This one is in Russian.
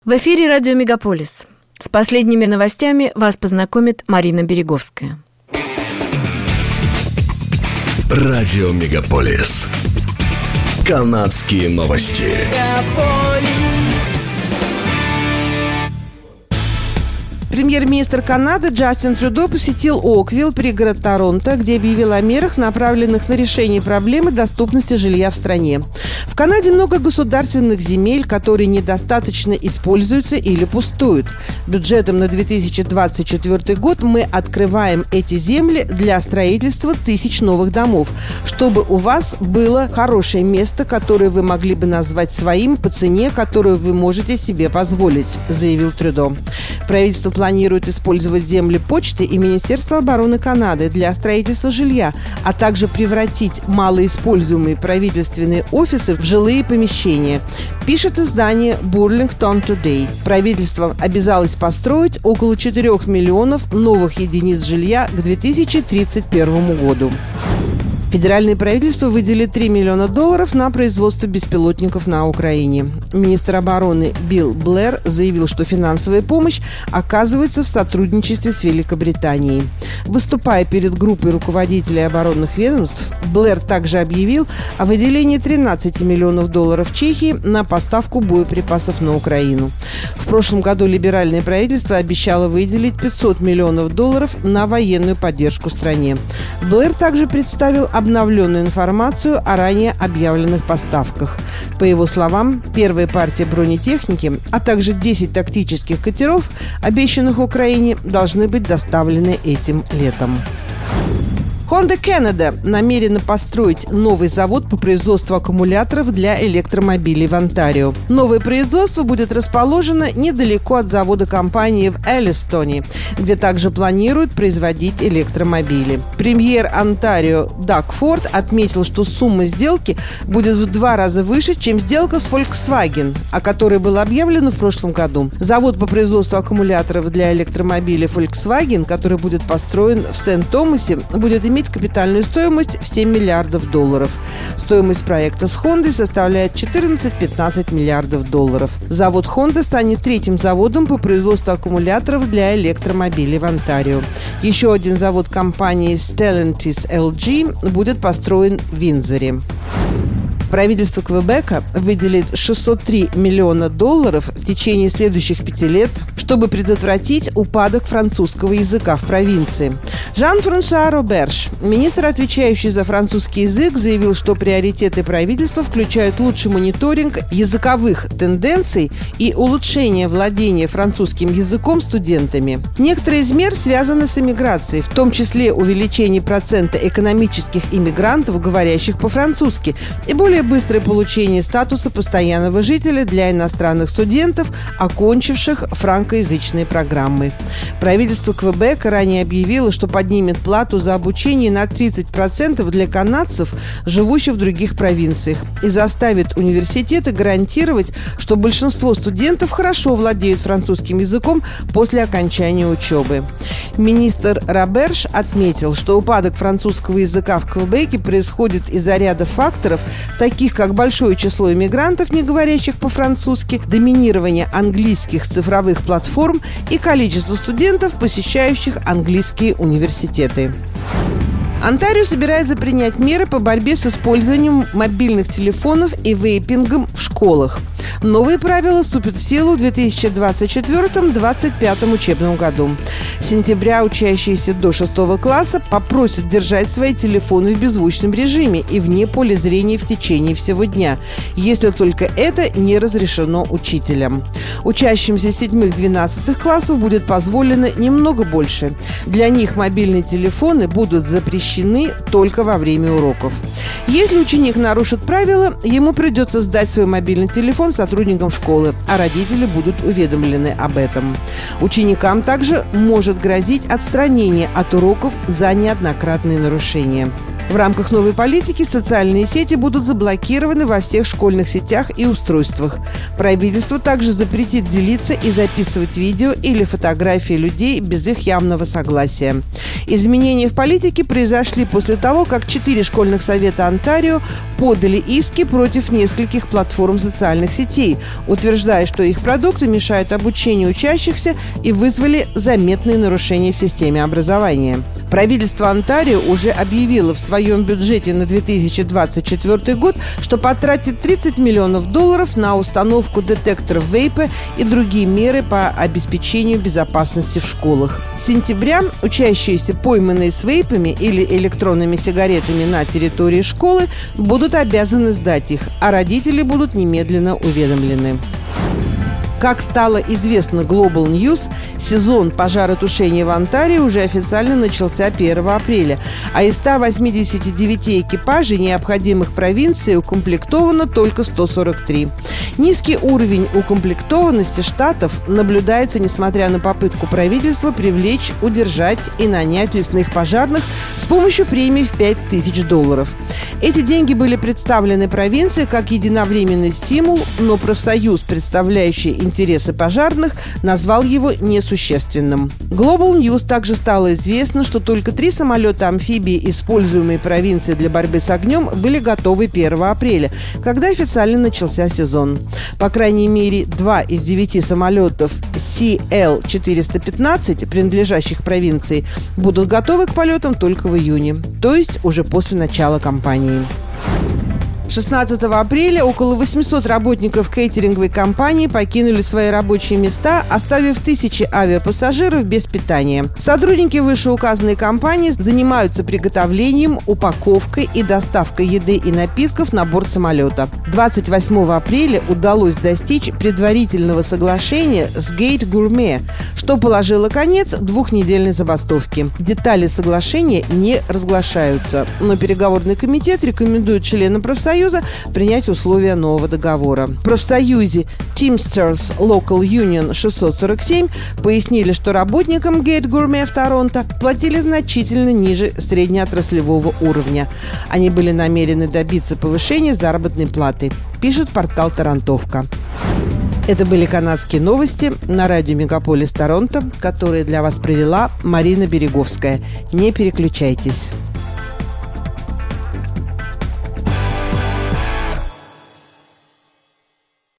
В эфире радио «Мегаполис». С последними новостями вас познакомит Марина Береговская. Радио «Мегаполис». Канадские новости. Премьер-министр Канады Джастин Трюдо посетил Оквилл, пригород Торонто, где объявил о мерах, направленных на решение проблемы доступности жилья в стране. В Канаде много государственных земель, которые недостаточно используются или пустуют. Бюджетом на 2024 год мы открываем эти земли для строительства 1000 новых домов, чтобы у вас было хорошее место, которое вы могли бы назвать своим по цене, которую вы можете себе позволить, заявил Трюдо. Правительство планирует использовать земли почты и Министерства обороны Канады для строительства жилья, а также превратить малоиспользуемые правительственные офисы в жилые помещения, пишет издание Burlington Today. Правительство обязалось построить около 4 миллионов новых единиц жилья к 2031 году. Федеральное правительство выделит $3 миллиона на производство беспилотников на Украине. Министр обороны Билл Блэр заявил, что финансовая помощь оказывается в сотрудничестве с Великобританией. Выступая перед группой руководителей оборонных ведомств, Блэр также объявил о выделении $13 миллионов Чехии на поставку боеприпасов на Украину. В прошлом году либеральное правительство обещало выделить $500 миллионов на военную поддержку стране. Блэр также представил обновленную информацию о ранее объявленных поставках. По его словам, первая партия бронетехники, а также 10 тактических катеров, обещанных Украине, должны быть доставлены этим летом. Honda Canada намерена построить новый завод по производству аккумуляторов для электромобилей в Онтарио. Новое производство будет расположено недалеко от завода компании в Элистоне, где также планируют производить электромобили. Премьер Онтарио Даг Форд отметил, что сумма сделки будет в 2 раза выше, чем сделка с Volkswagen, о которой было объявлено в прошлом году. Завод по производству аккумуляторов для электромобилей Volkswagen, который будет построен в Сент-Томасе, будет иметь капитальную стоимость в $7 миллиардов. Стоимость проекта с Honda составляет 14-15 миллиардов долларов. Завод Honda станет 3-м заводом по производству аккумуляторов для электромобилей в Онтарио. Еще один завод компании Stellantis LG будет построен в Виндзоре. Правительство Квебека выделит $603 миллиона в течение следующих 5 лет, чтобы предотвратить упадок французского языка в провинции. Жан-Франсуа Роберж, министр, отвечающий за французский язык, заявил, что приоритеты правительства включают лучший мониторинг языковых тенденций и улучшение владения французским языком студентами. Некоторые из мер связаны с иммиграцией, в том числе увеличение процента экономических иммигрантов, говорящих по-французски, и более быстрое получение статуса постоянного жителя для иностранных студентов, окончивших франкоязычные программы. Правительство Квебека ранее объявило, что поднимет плату за обучение на 30% для канадцев, живущих в других провинциях, и заставит университеты гарантировать, что большинство студентов хорошо владеют французским языком после окончания учебы. Министр Роберж отметил, что упадок французского языка в Квебеке происходит из-за ряда факторов, таких как большое число иммигрантов, не говорящих по-французски, доминирование английских цифровых платформ и количество студентов, посещающих английские университеты. Онтарио собирается принять меры по борьбе с использованием мобильных телефонов и вейпингом в школах. Новые правила вступят в силу в 2024-2025 учебном году. С сентября учащиеся до 6 класса попросят держать свои телефоны в беззвучном режиме и вне поля зрения в течение всего дня, если только это не разрешено учителем. Учащимся 7-12 классов будет позволено немного больше. Для них мобильные телефоны будут запрещены только во время уроков. Если ученик нарушит правила, ему придется сдать свой мобильный телефон сотрудникам школы, а родители будут уведомлены об этом. Ученикам также может грозить отстранение от уроков за неоднократные нарушения. В рамках новой политики социальные сети будут заблокированы во всех школьных сетях и устройствах. Правительство также запретит делиться и записывать видео или фотографии людей без их явного согласия. Изменения в политике произошли после того, как 4 школьных совета Онтарио подали иски против нескольких платформ социальных сетей, утверждая, что их продукты мешают обучению учащихся и вызвали заметные нарушения в системе образования. Правительство Онтарио уже объявило в своем бюджете на 2024 год, что потратит $30 миллионов на установку детекторов вейпа и другие меры по обеспечению безопасности в школах. С сентября учащиеся, пойманные с вейпами или электронными сигаретами на территории школы, будут обязаны сдать их, а родители будут немедленно уведомлены. Как стало известно Global News, сезон пожаротушения в Онтарио уже официально начался 1 апреля, а из 189 экипажей, необходимых провинции, укомплектовано только 143. Низкий уровень укомплектованности штатов наблюдается, несмотря на попытку правительства привлечь, удержать и нанять лесных пожарных с помощью премии в $5000. Эти деньги были представлены провинции как единовременный стимул, но профсоюз, представляющий интересы пожарных, назвал его несущественным. Global News также стало известно, что только 3 самолета-амфибии, используемые провинцией для борьбы с огнем, были готовы 1 апреля, когда официально начался сезон. По крайней мере, 2 из 9 самолетов CL-415, принадлежащих провинции, будут готовы к полетам только в июне, то есть уже после начала кампании. 16 апреля около 800 работников кейтеринговой компании покинули свои рабочие места, оставив тысячи авиапассажиров без питания. Сотрудники вышеуказанной компании занимаются приготовлением, упаковкой и доставкой еды и напитков на борт самолета. 28 апреля удалось достичь предварительного соглашения с Gate Gourmet, что положило конец 2-недельной забастовке. Детали соглашения не разглашаются, но переговорный комитет рекомендует членам профсоюза принять условия нового договора. В профсоюзе Teamsters Local Union 647 пояснили, что работникам Gate Gourmet в Торонто платили значительно ниже среднеотраслевого уровня. Они были намерены добиться повышения заработной платы, пишет портал «Тарантовка». Это были канадские новости на радио Мегаполис Торонто, которые для вас провела Марина Береговская. Не переключайтесь.